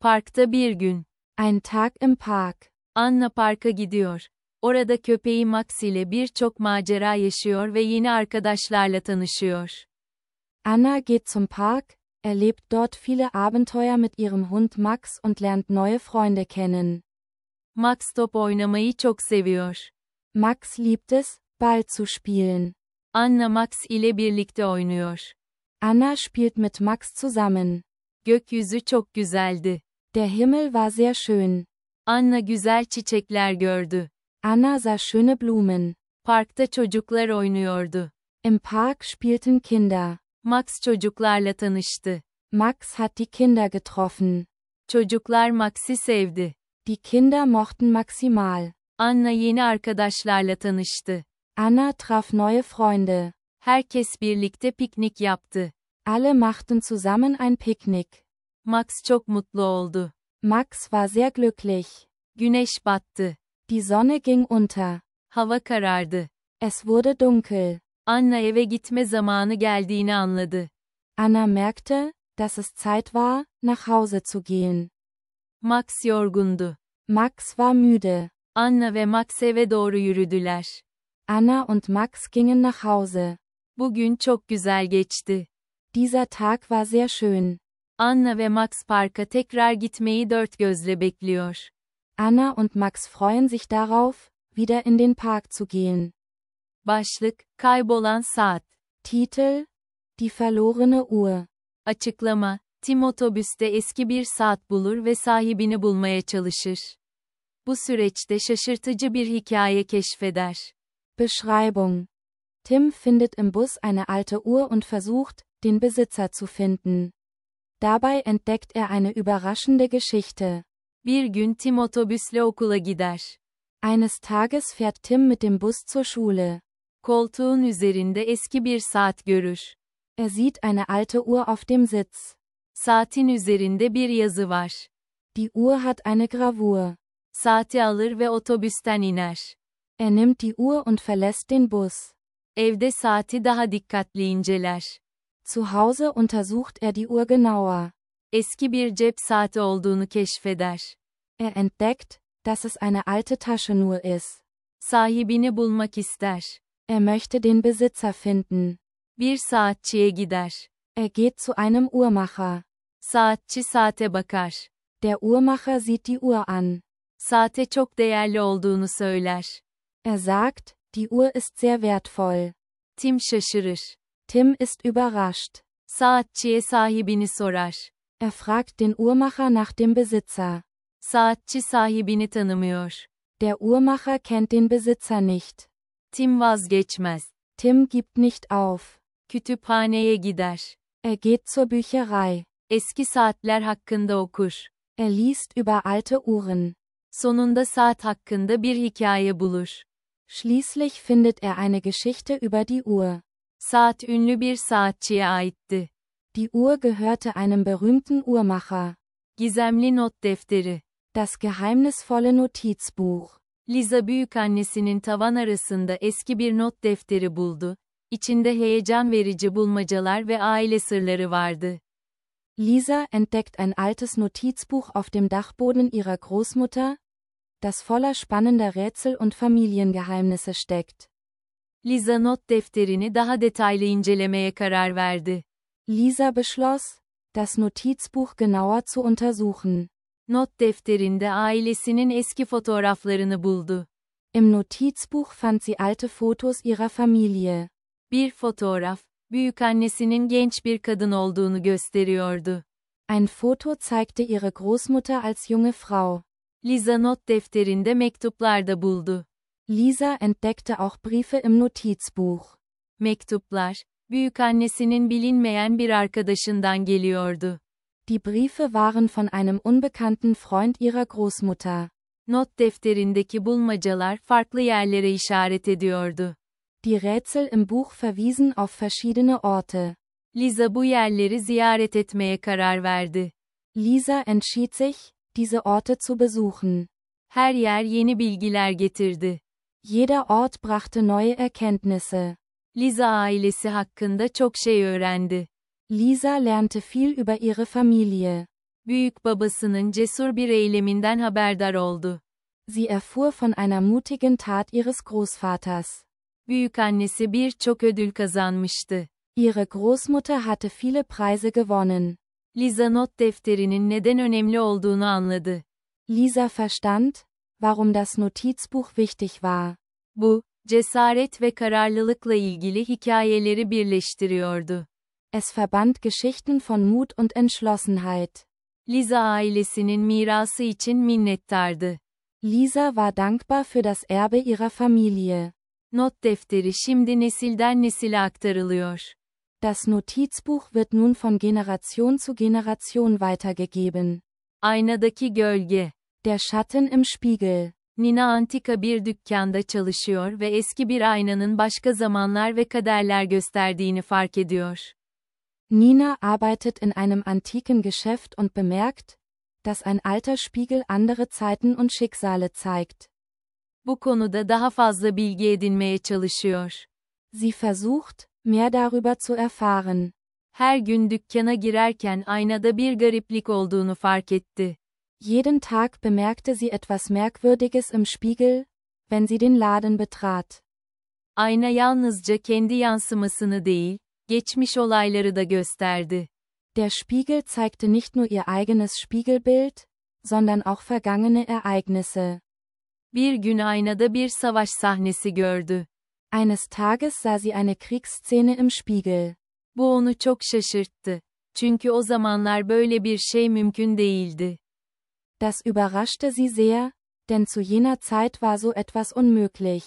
Parkta bir gün. Ein Tag im Park. Anna parka gidiyor. Orada köpeği Max ile birçok macera yaşıyor ve yeni arkadaşlarla tanışıyor. Anna geht zum Park, erlebt dort viele Abenteuer mit ihrem Hund Max und lernt neue Freunde kennen. Max top oynamayı çok seviyor. Max liebt es, Ball zu spielen. Anna Max ile birlikte oynuyor. Anna spielt mit Max zusammen. Gökyüzü çok güzeldi. Der Himmel war sehr schön. Anna güzel çiçekler gördü. Anna sah schöne Blumen. Parkta çocuklar oynuyordu. Im Park spielten Kinder. Max çocuklarla tanıştı. Max hat die Kinder getroffen. Çocuklar Max'i sevdi. Die Kinder mochten maximal. Anna yeni arkadaşlarla tanıştı. Anna traf neue Freunde. Herkes birlikte piknik yaptı. Alle machten zusammen ein Picknick. Max çok mutlu oldu. Max war sehr glücklich. Güneş battı. Die Sonne ging unter. Hava karardı. Es wurde dunkel. Anna eve gitme zamanı geldiğini anladı. Anna merkte, dass es Zeit war, nach Hause zu gehen. Max yorgundu. Max war müde. Anna ve Max eve doğru yürüdüler. Anna und Max gingen nach Hause. Bugün çok güzel geçti. Dieser Tag war sehr schön. Anna ve Max parka tekrar gitmeyi dört gözle bekliyor. Anna und Max freuen sich darauf, wieder in den Park zu gehen. Başlık, kaybolan saat. Titel: Die verlorene Uhr. Açıklama, Tim otobüste eski bir saat bulur ve sahibini bulmaya çalışır. Bu süreçte şaşırtıcı bir hikaye keşfeder. Beschreibung: Tim findet im Bus eine alte Uhr und versucht, den Besitzer zu finden. Dabei entdeckt er eine überraschende Geschichte. Bir gün Tim otobüsle okula gider. Eines Tages fährt Tim mit dem Bus zur Schule. Koltuğun üzerinde eski bir saat görür. Er sieht eine alte Uhr auf dem Sitz. Saatin üzerinde bir yazı var. Die Uhr hat eine Gravur. Saati alır ve otobüsten iner. Er nimmt die Uhr und verlässt den Bus. Evde saati daha dikkatli inceler. Zu Hause untersucht er die Uhr genauer. Eski bir cep saati olduğunu keşfeder. Er entdeckt, dass es eine alte Taschenuhr ist. Sahibini bulmak ister. Er möchte den Besitzer finden. Bir saatçiye gider. Er geht zu einem Uhrmacher. Saatçi saate bakar. Der Uhrmacher sieht die Uhr an. Saate çok değerli olduğunu söyler. Er sagt, die Uhr ist sehr wertvoll. Tim şaşırır. Tim ist überrascht. Saatçiye sahibini sorar. Er fragt den Uhrmacher nach dem Besitzer. Saatçi sahibini tanımıyor. Der Uhrmacher kennt den Besitzer nicht. Tim vazgeçmez. Tim gibt nicht auf. Kütüphaneye gider. Er geht zur Bücherei. Eski saatler hakkında okur. Er liest über alte Uhren. Sonunda saat hakkında bir hikaye bulur. Schließlich findet er eine Geschichte über die Uhr. Saat ünlü bir saatçiye aitti. Die Uhr gehörte einem berühmten Uhrmacher. Gizemli not defteri. Das geheimnisvolle Notizbuch. Liza büyükannesinin tavan arasında eski bir not defteri buldu. İçinde heyecan verici bulmacalar ve aile sırları vardı. Lisa entdeckt ein altes Notizbuch auf dem Dachboden ihrer Großmutter, das voller spannender Rätsel und Familiengeheimnisse steckt. Liza not defterini daha detaylı incelemeye karar verdi. Lisa beschloss, das Notizbuch genauer zu untersuchen. Not defterinde ailesinin eski fotoğraflarını buldu. Im Notizbuch fand sie alte Fotos ihrer Familie. Bir fotoğraf, büyükannesinin genç bir kadın olduğunu gösteriyordu. Ein Foto zeigte ihre Großmutter als junge Frau. Lisa not defterinde mektuplar da buldu. Lisa entdeckte auch Briefe im Notizbuch. Mektuplar, büyükannesinin bilinmeyen bir arkadaşından geliyordu. Die Briefe waren von einem unbekannten Freund ihrer Großmutter. Not defterindeki bulmacalar farklı yerlere işaret ediyordu. Die Rätsel im Buch verwiesen auf verschiedene Orte. Lisa bu yerleri ziyaret etmeye karar verdi. Lisa entschied sich, diese Orte zu besuchen. Her yer yeni bilgiler getirdi. Jeder Ort brachte neue Erkenntnisse. Lisa ailesi hakkında çok şey öğrendi. Lisa lernte viel über ihre Familie. Büyük babasının cesur bir eyleminden haberdar oldu. Sie erfuhr von einer mutigen Tat ihres Großvaters. Büyükannesi birçok ödül kazanmıştı. Ihre Großmutter hatte viele Preise gewonnen. Lisa not defterinin neden önemli olduğunu anladı. Lisa verstand, warum das Notizbuch wichtig war. Bu, cesaret ve kararlılıkla ilgili hikayeleri birleştiriyordu. Es verband Geschichten von Mut und Entschlossenheit. Lisa ailesinin mirası için minnettardı. Lisa war dankbar für das Erbe ihrer Familie. Not defteri şimdi nesilden nesile aktarılıyor. Das Notizbuch wird nun von Generation zu Generation weitergegeben. Aynadaki gölge. Der Schatten im Spiegel. Nina antika bir dükkanda çalışıyor ve eski bir aynanın başka zamanlar ve kaderler gösterdiğini fark ediyor. Nina arbeitet in einem antiken Geschäft und bemerkt, dass ein alter Spiegel andere Zeiten und Schicksale zeigt. Bu konuda daha fazla bilgi edinmeye çalışıyor. Sie versucht, mehr darüber zu erfahren. Her gün dükkana girerken aynada bir gariplik olduğunu fark etti. Jeden Tag bemerkte sie etwas Merkwürdiges im Spiegel, wenn sie den Laden betrat. Ayna yalnızca kendi yansımasını değil, geçmiş olayları da gösterdi. Der Spiegel zeigte nicht nur ihr eigenes Spiegelbild, sondern auch vergangene Ereignisse. Bir gün aynada bir savaş sahnesi gördü. Eines Tages sah sie eine Kriegsszene im Spiegel. Bu onu çok şaşırttı. Çünkü o zamanlar böyle bir şey mümkün değildi. Das überraschte sie sehr, denn zu jener Zeit war so etwas unmöglich.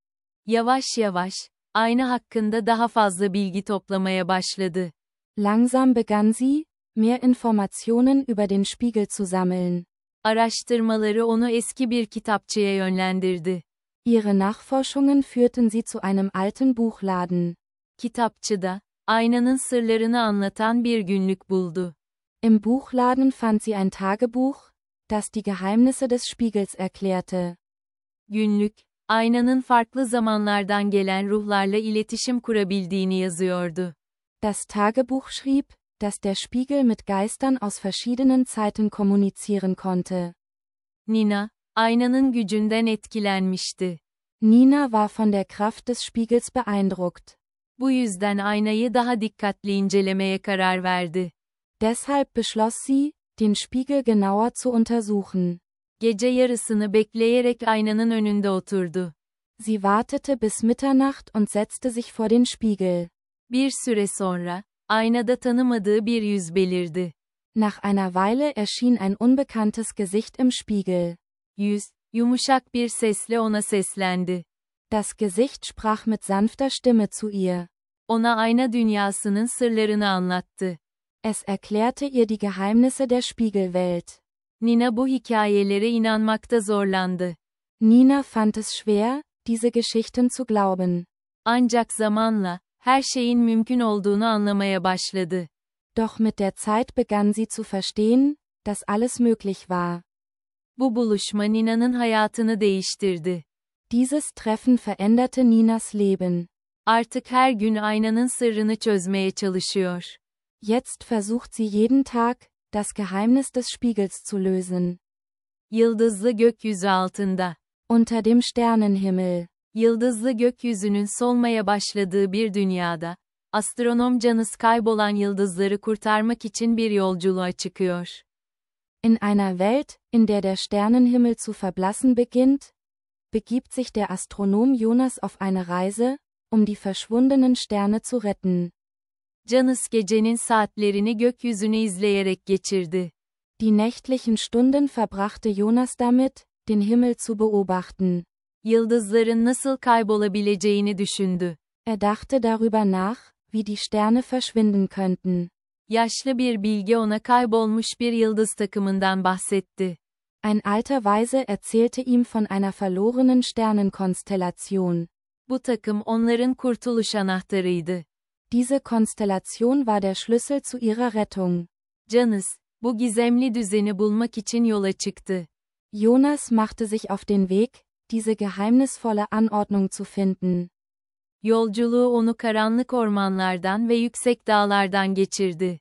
Yavaş yavaş, ayna hakkında daha fazla bilgi toplamaya başladı. Langsam begann sie, mehr Informationen über den Spiegel zu sammeln. Araştırmaları onu eski bir kitapçıya yönlendirdi. Ihre Nachforschungen führten sie zu einem alten Buchladen. Kitapçıda, aynanın sırlarını anlatan bir günlük buldu. Im Buchladen fand sie ein Tagebuch, das die Geheimnisse des Spiegels erklärte. Günlük, aynanın farklı zamanlardan gelen ruhlarla iletişim kurabildiğini yazıyordu. Das Tagebuch schrieb, dass der Spiegel mit Geistern aus verschiedenen Zeiten kommunizieren konnte. Nina, aynanın gücünden etkilenmişti. Nina war von der Kraft des Spiegels beeindruckt. Bu yüzden aynayı daha dikkatli incelemeye karar verdi. Deshalb beschloss sie, den Spiegel genauer zu untersuchen. Gece yarısını bekleyerek aynanın önünde oturdu. Sie wartete bis Mitternacht und setzte sich vor den Spiegel. Bir süre sonra, aynada tanımadığı bir yüz belirdi. Nach einer Weile erschien ein unbekanntes Gesicht im Spiegel. Yüz, yumuşak bir sesle ona seslendi. Das Gesicht sprach mit sanfter Stimme zu ihr. Ona ayna dünyasının sırlarını anlattı. Es erklärte ihr die Geheimnisse der Spiegelwelt. Nina bu hikayelere inanmakta zorlandı. Nina fand es schwer, diese Geschichten zu glauben. Ancak zamanla, her şeyin mümkün olduğunu anlamaya başladı. Doch mit der Zeit begann sie zu verstehen, dass alles möglich war. Bu buluşma Nina'nın hayatını değiştirdi. Dieses Treffen veränderte Ninas Leben. Artık her gün aynanın sırrını çözmeye çalışıyor. Jetzt versucht sie jeden Tag, das Geheimnis des Spiegels zu lösen. Yıldızlı gökyüzü altında. Unter dem Sternenhimmel. Yıldızlı gökyüzünün solmaya başladığı bir dünyada, astronom Janus kaybolan yıldızları kurtarmak için bir yolculuğa çıkıyor. In einer Welt, in der der Sternenhimmel zu verblassen beginnt, begibt sich der Astronom Jonas auf eine Reise, um die verschwundenen Sterne zu retten. Janus gecenin saatlerini gökyüzünü izleyerek geçirdi. Die nächtlichen Stunden verbrachte Jonas damit, den Himmel zu beobachten. Yıldızların nasıl kaybolabileceğini düşündü. Er dachte darüber nach, wie die Sterne verschwinden könnten. Yaşlı bir bilge ona kaybolmuş bir yıldız takımından bahsetti. Ein alter Weise erzählte ihm von einer verlorenen Sternenkonstellation. Bu takım onların kurtuluş anahtarıydı. Diese Konstellation war der Schlüssel zu ihrer Rettung. Janus, bu gizemli düzeni bulmak için yola çıktı. Jonas machte sich auf den Weg, diese geheimnisvolle Anordnung zu finden. Yolculuğu onu karanlık ormanlardan ve yüksek dağlardan geçirdi.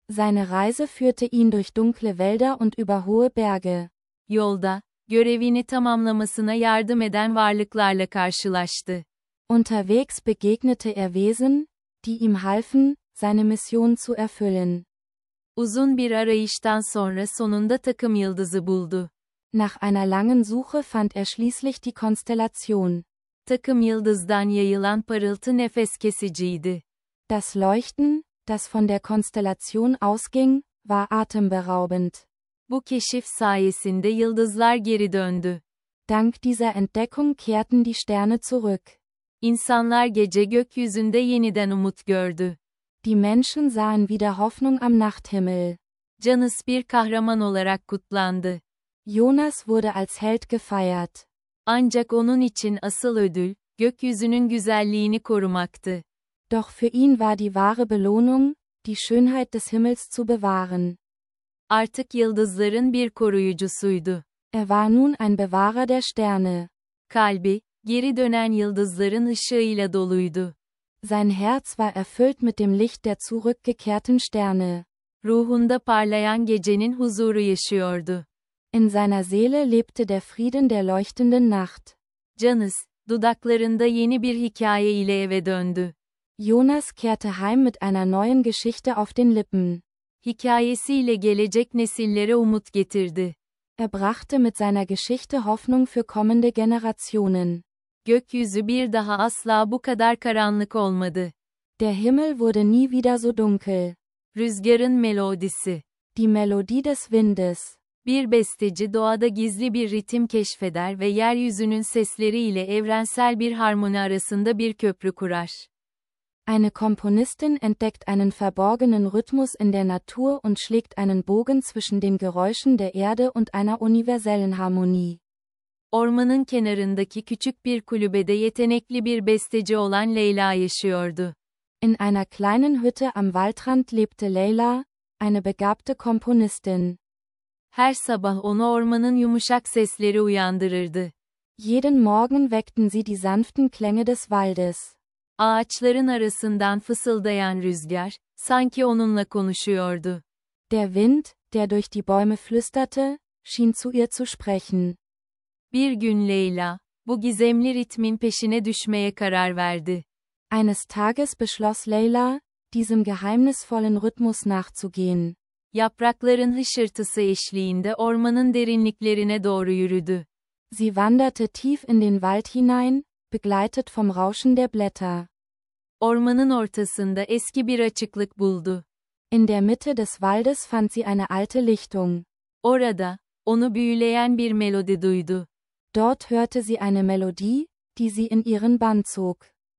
Seine Reise führte ihn durch dunkle Wälder und über hohe Berge. Yolda, görevini tamamlamasına yardım eden varlıklarla karşılaştı. Unterwegs begegnete er Wesen, die ihm halfen, seine Mission zu erfüllen. Uzun bir arayıştan sonra sonunda takım yıldızı buldu. Nach einer langen Suche fand er schließlich die Konstellation. Takım yıldızdan yayılan parıltı nefes kesiciydi. Das Leuchten, das von der Konstellation ausging, war atemberaubend. Bu keşif sayesinde yıldızlar geri döndü. Dank dieser Entdeckung kehrten die Sterne zurück. İnsanlar gece gökyüzünde yeniden umut gördü. Die Menschen sahen wieder Hoffnung am Nachthimmel. Jonas bir kahraman olarak kutlandı. Jonas wurde als Held gefeiert. Ancak onun için asıl ödül, gökyüzünün güzelliğini korumaktı. Doch für ihn war die wahre Belohnung, die Schönheit des Himmels zu bewahren. Artık yıldızların bir koruyucusuydu. Er war nun ein Bewahrer der Sterne. Kalbi, geri dönen yıldızların ışığıyla doluydu. Sein Herz war erfüllt mit dem Licht der zurückgekehrten Sterne. Ruhunda parlayan gecenin huzuru yaşıyordu. In seiner Seele lebte der Frieden der leuchtenden Nacht. Jonas, dudaklarında yeni bir hikaye ile eve döndü. Jonas kehrte heim mit einer neuen Geschichte auf den Lippen. Hikayesiyle gelecek nesillere umut getirdi. Er brachte mit seiner Geschichte Hoffnung für kommende Generationen. Gökyüzü bir daha asla bu kadar karanlık olmadı. Der Himmel wurde nie wieder so dunkel. Rüzgarın melodisi. Die Melodie des Windes. Bir besteci doğada gizli bir ritim keşfeder ve yeryüzünün sesleriyle evrensel bir harmoni arasında bir köprü kurar. Eine Komponistin entdeckt einen verborgenen Rhythmus in der Natur und schlägt einen Bogen zwischen den Geräuschen der Erde und einer universellen Harmonie. Ormanın kenarındaki küçük bir kulübede yetenekli bir besteci olan Leyla yaşıyordu. In einer kleinen Hütte am Waldrand lebte Leyla, eine begabte Komponistin. Her sabah onu ormanın yumuşak sesleri uyandırırdı. Jeden Morgen weckten sie die sanften Klänge des Waldes. Ağaçların arasından fısıldayan rüzgar, sanki onunla konuşuyordu. Der Wind, der durch die Bäume flüsterte, schien zu ihr zu sprechen. Bir gün Leyla, bu gizemli ritmin peşine düşmeye karar verdi. Eines Tages beschloss Leyla, diesem geheimnisvollen Rhythmus nachzugehen. Yaprakların hışırtısı eşliğinde ormanın derinliklerine doğru yürüdü. Sie wanderte tief in den Wald hinein, begleitet vom Rauschen der Blätter. Ormanın ortasında eski bir açıklık buldu. In der Mitte des Waldes fand sie eine alte Lichtung. Orada, onu büyüleyen bir melodi duydu. Dort hörte sie eine Melodie, die sie in ihren Bann zog.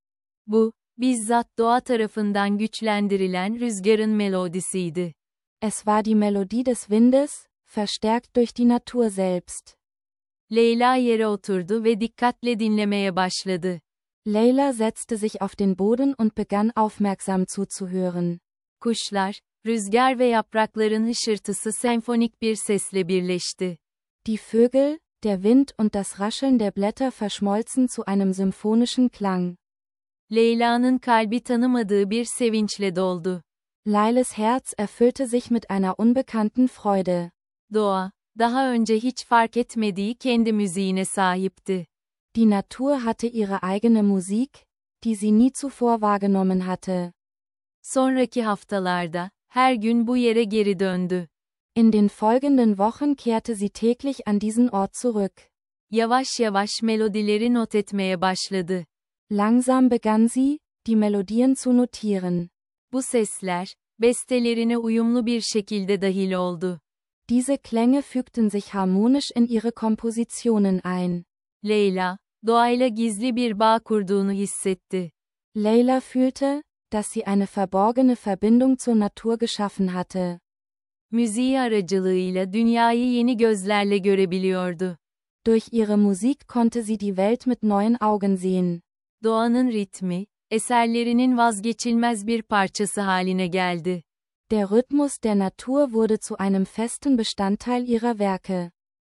Bu, bizzat doğa tarafından güçlendirilen rüzgarın melodisiydi. Es war die Melodie des Windes, verstärkt durch die Natur selbst. Leyla yere oturdu ve dikkatle dinlemeye başladı. Leyla setzte sich auf den Boden und begann aufmerksam zuzuhören. Kuşlar, rüzgar ve yaprakların hışırtısı senfonik bir sesle birleşti. Die Vögel, der Wind und das Rascheln der Blätter verschmolzen zu einem symphonischen Klang. Leyla'nın kalbi tanımadığı bir sevinçle doldu. Leiles Herz erfüllte sich mit einer unbekannten Freude. Doğa, daha önce hiç fark etmediği kendi müziğine sahipti. Die Natur hatte ihre eigene Musik, die sie nie zuvor wahrgenommen hatte. Sonraki haftalarda, her gün bu yere geri döndü. In den folgenden Wochen kehrte sie täglich an diesen Ort zurück. Yavaş yavaş melodileri not etmeye başladı. Langsam begann sie, die Melodien zu notieren. Bu sesler, bestelerine uyumlu bir şekilde dahil oldu. Diese Klänge fügten sich harmonisch in ihre Kompositionen ein. Leyla, doğayla gizli bir bağ kurduğunu hissetti. Leyla fühlte, dass sie eine verborgene Verbindung zur Natur geschaffen hatte. Müziği aracılığıyla dünyayı yeni gözlerle görebiliyordu. Durch ihre Musik konnte sie die Welt mit neuen Augen sehen. Doğanın ritmi, eserlerinin vazgeçilmez bir parçası haline geldi. Der Rhythmus der Natur wurde zu einem festen Bestandteil ihrer Werke.